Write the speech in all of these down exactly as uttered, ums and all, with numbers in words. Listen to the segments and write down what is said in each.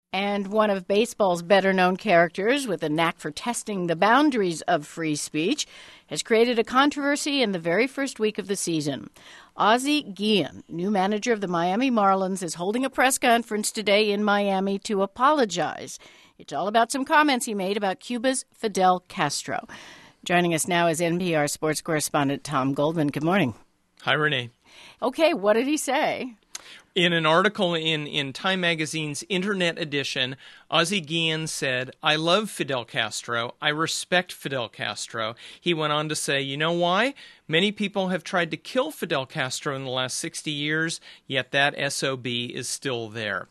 And one of baseball's better-known characters with a knack for testing the boundaries of free speech has created a controversy in the very first week of the season. Ozzie Guillen, new manager of the Miami Marlins, is holding a press conference today in Miami to apologize. It's all about some comments he made about Cuba's Fidel Castro. Joining us now is N P R sports correspondent Tom Goldman. Good morning. Hi, Renee. Okay, what did he say? In an article in, in Time Magazine's Internet edition, Ozzie Guillen said, "I love Fidel Castro. I respect Fidel Castro." He went on to say, "You know why? Many people have tried to kill Fidel Castro in the last sixty years, yet that S O B is still there."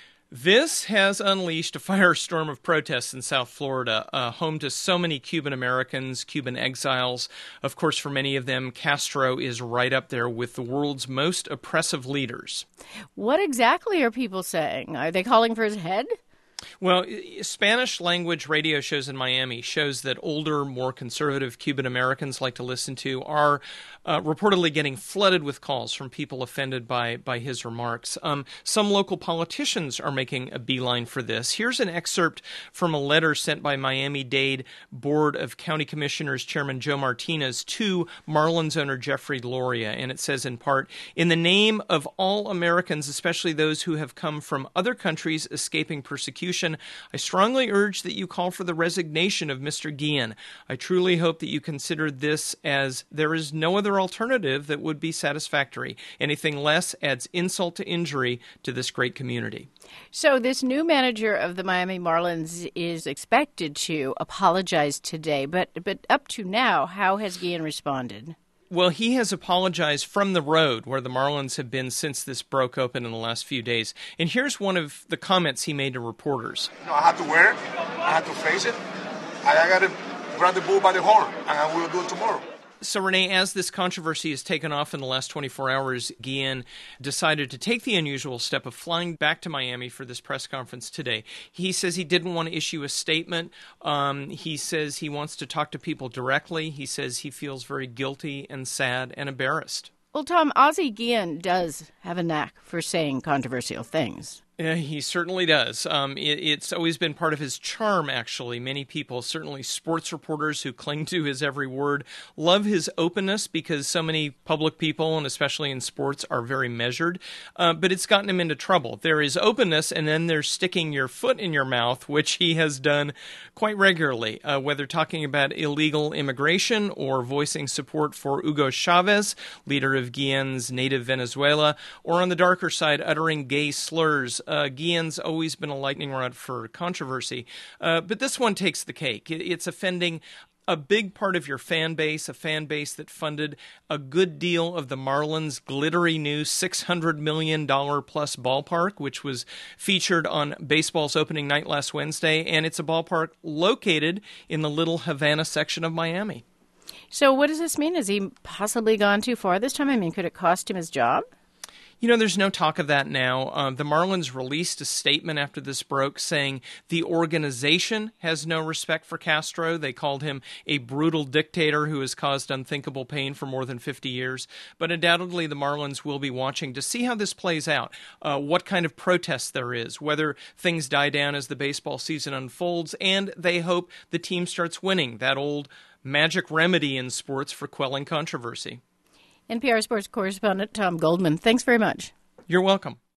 This has unleashed a firestorm of protests in South Florida, uh, home to so many Cuban Americans, Cuban exiles. Of course, for many of them, Castro is right up there with the world's most oppressive leaders. What exactly are people saying? Are they calling for his head? Well, Spanish language radio shows in Miami shows that older, more conservative Cuban Americans like to listen to are uh, reportedly getting flooded with calls from people offended by, by his remarks. Um, some local politicians are making a beeline for this. Here's an excerpt from a letter sent by Miami-Dade Board of County Commissioners Chairman Joe Martinez to Marlins owner Jeffrey Loria, and it says in part, "In the name of all Americans, especially those who have come from other countries escaping persecution, I strongly urge that you call for the resignation of Mister Guillen. I truly hope that you consider this as there is no other alternative that would be satisfactory. Anything less adds insult to injury to this great community." So this new manager of the Miami Marlins is expected to apologize today, but but up to now, how has Guillen responded? Well, he has apologized from the road where the Marlins have been since this broke open in the last few days. And here's one of the comments he made to reporters. You know, I have to wear it. I have to face it. I, I got to grab the bull by the horn, and I will do it tomorrow. So, Renee, as this controversy has taken off in the last twenty-four hours, Guillen decided to take the unusual step of flying back to Miami for this press conference today. He says he didn't want to issue a statement. Um, he says he wants to talk to people directly. He says he feels very guilty and sad and embarrassed. Well, Tom, Ozzie Guillen does have a knack for saying controversial things. Yeah, he certainly does. Um, it, it's always been part of his charm, actually. Many people, certainly sports reporters who cling to his every word, love his openness because so many public people, and especially in sports, are very measured. Uh, but it's gotten him into trouble. There is openness, and then there's sticking your foot in your mouth, which he has done quite regularly, uh, whether talking about illegal immigration or voicing support for Hugo Chavez, leader of Guillen's native Venezuela, or on the darker side, uttering gay slurs. Uh, Guillen's always been a lightning rod for controversy, uh, but this one takes the cake. It, it's offending a big part of your fan base, a fan base that funded a good deal of the Marlins' glittery new six hundred million dollars plus ballpark, which was featured on baseball's opening night last Wednesday, and it's a ballpark located in the Little Havana section of Miami. So what does this mean? Has he possibly gone too far this time? I mean, could it cost him his job? You know, there's no talk of that now. Uh, the Marlins released a statement after this broke saying the organization has no respect for Castro. They called him a brutal dictator who has caused unthinkable pain for more than fifty years. But undoubtedly, the Marlins will be watching to see how this plays out, uh, what kind of protest there is, whether things die down as the baseball season unfolds, and they hope the team starts winning, that old magic remedy in sports for quelling controversy. N P R sports correspondent Tom Goldman, thanks very much. You're welcome.